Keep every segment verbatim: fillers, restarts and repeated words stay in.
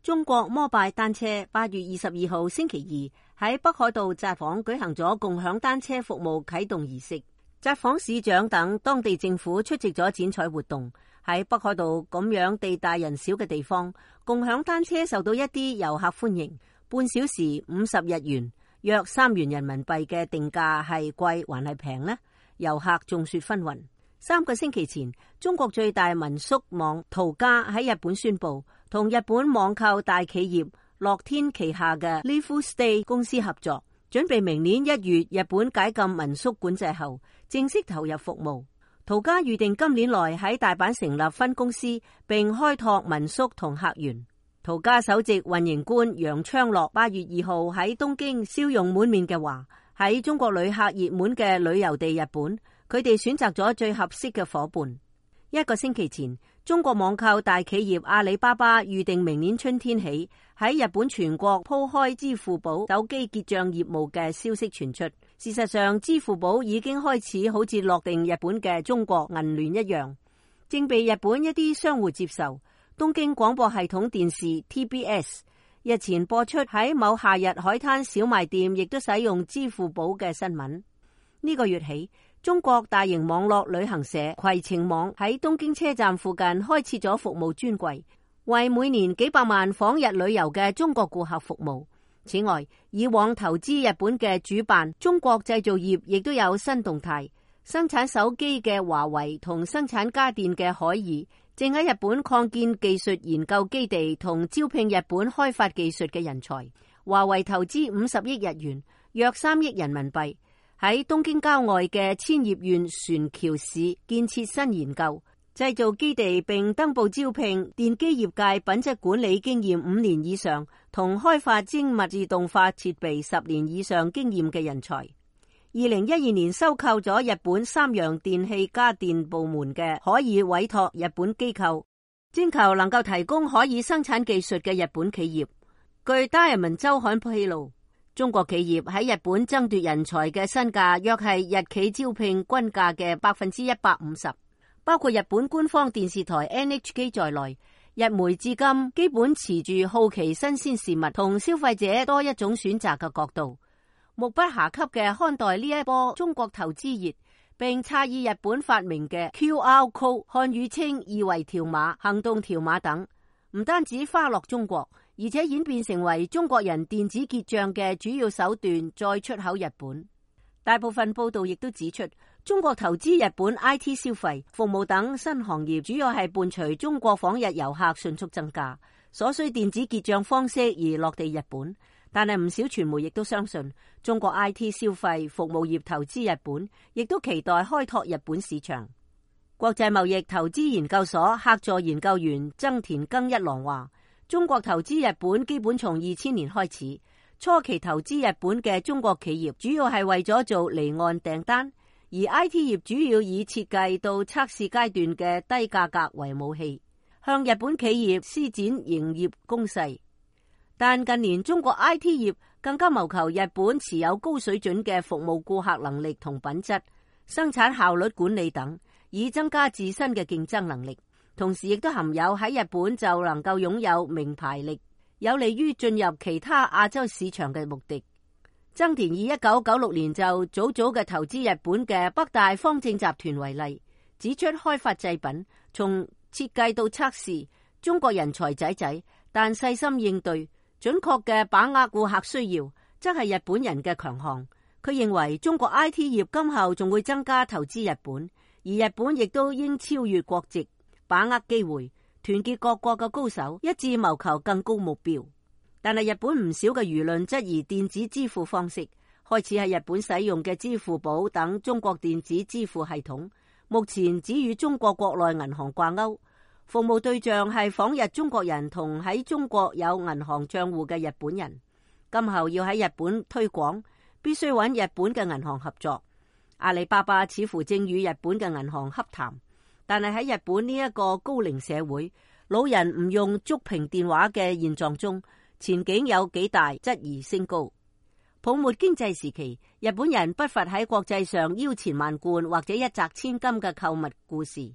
中國摩拜單車八月二十二號星期二喺北海道札幌舉行咗共享單車服務啟動儀式，札幌市長等當地政府出席咗剪彩活動。喺北海道咁樣地大人少嘅地方，共享單車受到一啲遊客歡迎。半小時五十日元，約三元人民幣嘅定價係貴還係平呢？遊客眾說紛紜。三個星期前，中國最大民宿網途家喺日本宣布，同日本網購大企業樂天旗下嘅 Live Stay 公司合作，準備明年一月日本解禁民宿管制後，正式投入服務。途家預定今年內喺大阪成立分公司，並開拓民宿同客源。途家首席運營官楊昌樂八月二號喺東京笑容滿面嘅話，喺中國旅客熱門嘅旅遊地日本，佢哋選擇咗最合適嘅夥伴。一個星期前，中國網購大企業阿里巴巴預定明年春天起喺日本全國鋪開支付寶手機結賬業務嘅消息傳出。事實上，支付寶已經開始好似落定日本嘅中國銀聯一樣，正被日本一啲商戶接受。東京廣播系統電視 T B S 日前播出喺某夏日海灘小賣店亦都使用支付寶嘅新聞。呢個月起，中國大型網絡旅行社攜程網喺東京車站附近開設咗服務專櫃，為每年幾百萬訪日旅遊嘅中國顧客服務。此外，以往投資日本嘅主辦中國製造業亦都有新動態。生產手機嘅華為同生產家電嘅海爾正喺日本擴建技術研究基地同招聘日本開發技術嘅人才。華為投資五十億日元，約三億人民幣，喺東京郊外嘅千葉縣船橋市建設新研究製造基地，並登報招聘電機業界品質管理經驗五年以上同開發精密自動化設備十年以上經驗嘅人才。二零一二年收購咗日本三洋電器家電部門嘅海爾委託日本機構，徵求能夠提供海爾生產技術嘅日本企業。據 Diamond 週刊披露，中國企業喺日本爭奪人才嘅身價約係日企招聘均價嘅百分之一百五十。包括日本官方電視台 N H K 在內，日媒至今基本持住好奇新鮮事物同消費者多一種選擇嘅角度，目不暇給嘅看待呢一波中國投資熱，並詫異日本發明嘅 Q R Code 漢語稱二維條碼、行動條碼等，唔單止花落中國，而且演變成為中國人電子結賬嘅主要手段，再出口日本。大部分報道亦都指出，中國投資日本 I T 消費、服務等新行業，主要係伴隨中國訪日遊客迅速增加，所需電子結賬方式而落地日本。但係唔少傳媒亦都相信，中國 I T 消費服務業投資日本，亦都期待開拓日本市場。國際貿易投資研究所客座研究員增田耕一郎話，中國投資日本基本從二千年開始，初期投資日本嘅中國企業主要係為咗做離岸訂單，而 I T 業主要以設計到測試階段嘅低價格為武器，向日本企業施展營業攻勢。但近年中國 I T 業更加謀求日本持有高水準嘅服務顧客能力同品質、生產效率管理等，以增加自身嘅競爭能力。同時亦都含有喺日本就能夠擁有名牌力，有利於進入其他亞洲市場嘅目的。增田以一九九六年就早早嘅投資日本嘅北大方正集團為例，指出開發製品從設計到測試，中國人才濟濟，但細心應對、準確嘅把握顧客需要，則係日本人嘅強項。佢認為中國 I T 業今後仲會增加投資日本，而日本亦都應超越國籍，把握機會，團結各國嘅高手，一致謀求更高目標。但係日本唔少嘅輿論質疑電子支付方式，開始喺日本使用嘅支付寶等中國電子支付系統，目前只與中國國內銀行掛鈎，服務對象係訪日中國人同喺中國有銀行賬戶嘅日本人。今後要喺日本推廣，必須揾日本嘅銀行合作。阿里巴巴似乎正與日本嘅銀行洽談，但係喺日本呢一個高齡社會，老人唔用觸屏電話嘅現狀中，前景有幾大質疑升高。泡沫經濟時期，日本人不乏喺國際上腰纏萬貫或者一擲千金嘅購物故事。呢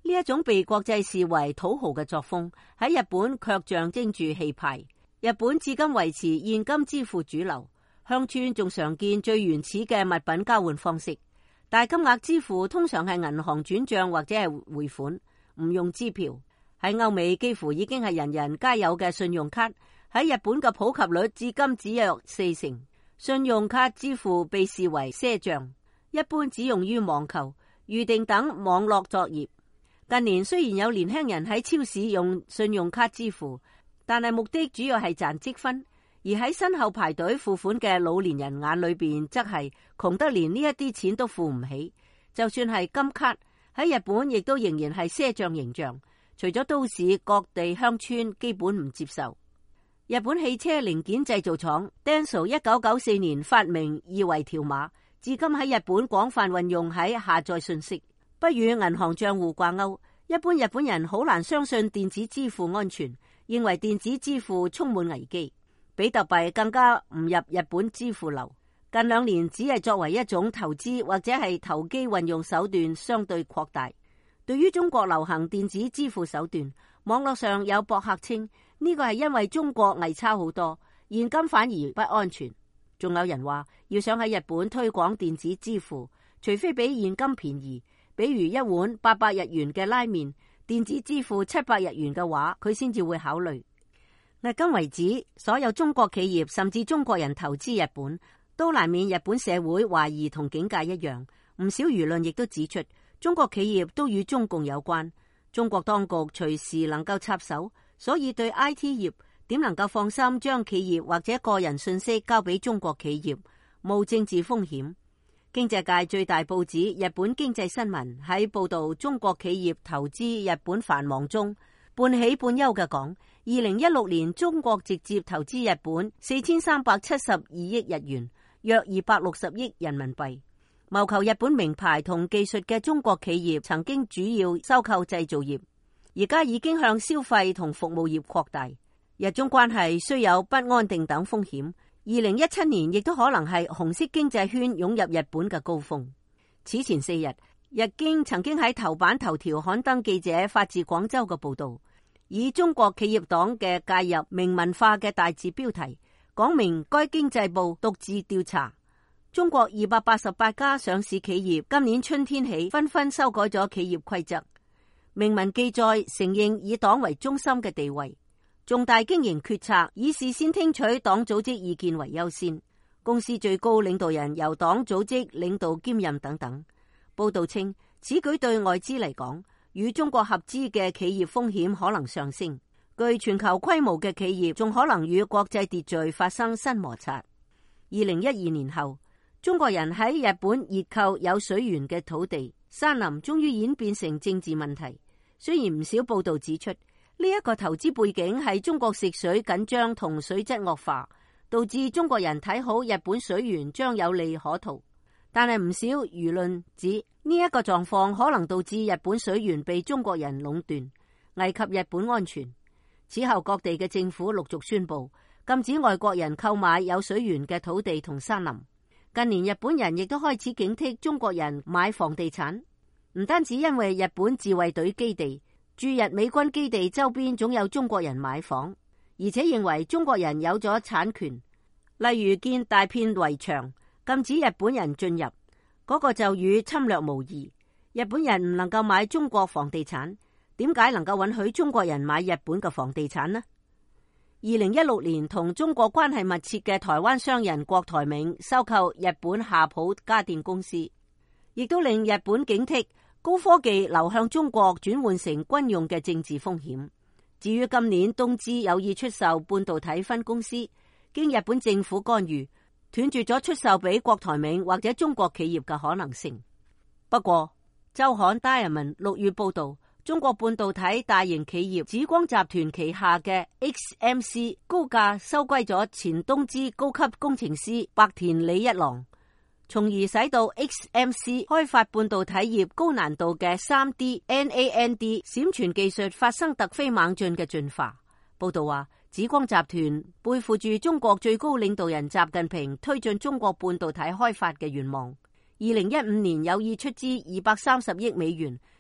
呢一種被國際視為土豪嘅作風，喺日本卻象徵住氣派。日本至今維持現金支付主流，鄉村仲常見最原始嘅物品交換方式。大金額支付通常係銀行轉賬或者係匯款，唔用支票。喺歐美幾乎已經係人人皆有嘅信用卡，喺日本嘅普及率至今只有四成。信用卡支付被視為賒賬，一般只用於網購、預訂等網絡作業。近年雖然有年輕人喺超市用信用卡支付，但係目的主要係賺積分，而喺身後排隊付款嘅老年人眼裏邊，則係窮得連呢一啲錢都付唔起。就算係金卡，喺日本亦都仍然係賒賬形象，除咗都市，各地鄉村基本唔接受。日本汽車零件製造廠 Denso 一九九四年發明二維條碼，至今喺日本廣泛運用喺下載信息，不與銀行賬戶掛鈎。一般日本人好難相信電子支付安全，認為電子支付充滿危機。比特幣更加唔入日本支付流。近兩年只係作為一種投資或者係投機運用手段相對擴大。對於中國流行電子支付手段，網絡上有博客稱呢個係因為中國偽鈔好多，現金反而不安全。仲有人話要想喺日本推廣電子支付，除非比現金便宜，比如一碗八百日元嘅拉麵，電子支付七百日元嘅話，佢先至會考慮。迄今為止，所有中國企業甚至中國人投資日本，都難免日本社會懷疑同警戒一樣。唔少輿論亦都指出，中國企業都與中共有關，中國當局隨時能夠插手，所以對 I T 業點能夠放心將企業或者個人信息交俾中國企業，冒政治風險。經濟界最大報紙《日本經濟新聞》喺報道中國企業投資日本繁忙中，半喜半憂嘅講，二零一六年中國直接投資日本四千三百七十二億日元，約二百六十億人民幣。謀求日本名牌同技術嘅中國企業曾經主要收購製造業，而家已經向消費同服務業擴大。日中關係雖有不安定等風險，二零一七年亦都可能係紅色經濟圈湧入日本嘅高峰。此前四日，日經曾經喺頭版頭條刊登記者發自廣州嘅報道，以中國企業黨嘅介入明文化嘅大字標題，講明該經濟部獨自調查中國二百八十八家上市企業，今年春天起紛紛修改咗企業規則，明文記載承認以黨為中心嘅地位，重大經營決策以事先聽取黨組織意見為優先，公司最高領導人由黨組織領導兼任等等。報道稱，此舉對外資嚟講，與中國合資嘅企業風險可能上升，具全球規模嘅企業仲可能與國際秩序發生新摩擦。二零一二年後，中國人喺日本熱購有水源嘅土地，山林終於演變成政治問題。雖然唔少報道指出，呢一個投資背景係中國食水緊張同水質惡化，導致中國人睇好日本水源將有利可圖。但係唔少輿論指呢一個狀況可能導致日本水源被中國人壟斷，危及日本安全。此後各地嘅政府陸續宣布禁止外國人購買有水源嘅土地同山林。近年日本人亦都開始警惕中國人買房地產，唔單止因為日本自衛隊基地、駐日美軍基地周邊總有中國人買房，而且認為中國人有咗產權，例如建大片圍牆禁止日本人進入，嗰、那個就與侵略無異。日本人唔能夠買中國房地產，點解能夠允許中國人買日本嘅房地產呢？二零一六年，同中國關係密切嘅台灣商人郭台銘收購日本夏普家電公司，亦都令日本警惕高科技流向中國轉換成軍用嘅政治風險。至於今年東芝有意出售半導體分公司，經日本政府干預，斷絕咗出售俾郭台銘或者中國企業嘅可能性。不過，週刊 Diamond 六月報道，中國半導體大型企業紫光集團旗下嘅 X M C 高價收歸咗前東芝高級工程師白田李一郎，從而使到 X M C 開發半導體業高難度嘅 三 D N A N D 閃傳技術發生突飛猛進嘅進化。報道話，紫光集團背負住中國最高領導人習近平推進中國半導體開發嘅願望，二零一五年有意出資二百三十億美元，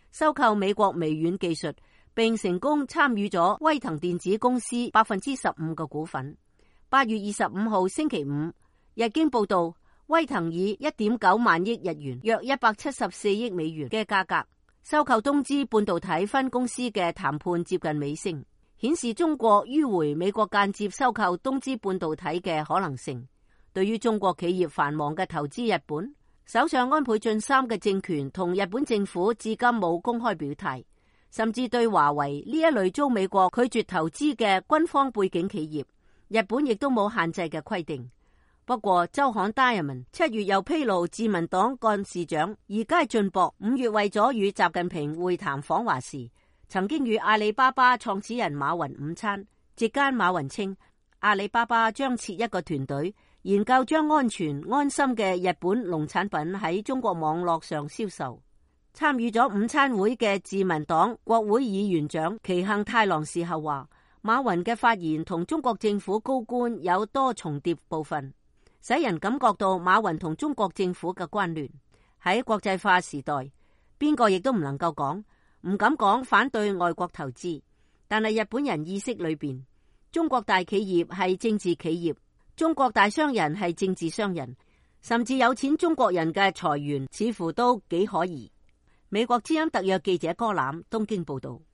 收購美國微軟技術，並成功參與咗威騰電子公司百分之十五嘅股份。八月二十五號星期五，日經報道，威騰以一點九萬億日元，約一百七十四億美元嘅價格收購東芝半導體分公司嘅談判接近尾聲，顯示中國迂回美國間接收購東芝半導體嘅可能性。對於中國企業繁忙嘅投資日本，首相安倍晉三嘅政權同日本政府至今冇公開表態，甚至對華為呢一類遭美國拒絕投資嘅軍方背景企業，日本亦都冇限制嘅規定。不過，周刊 Diamond 七月又披露，自民黨幹事長二階俊博五月為咗與習近平會談訪華時，曾經與阿里巴巴創始人馬雲午餐。席間馬雲稱，阿里巴巴將設一個團隊，研究將安全安心嘅日本農產品喺中國網絡上銷售。參與咗午餐會嘅自民黨國會議員長崎幸太郎事後話，馬雲嘅發言同中國政府高官有多重疊部分，使人感覺到馬雲同中國政府嘅關聯。喺國際化時代，邊個亦都唔能夠講，唔敢講反對外國投資，但係日本人意識裏邊，中國大企業係政治企業，中國大商人係政治商人，甚至有錢中國人嘅財源似乎都幾可疑。美國之音特約記者柯欖東京報道。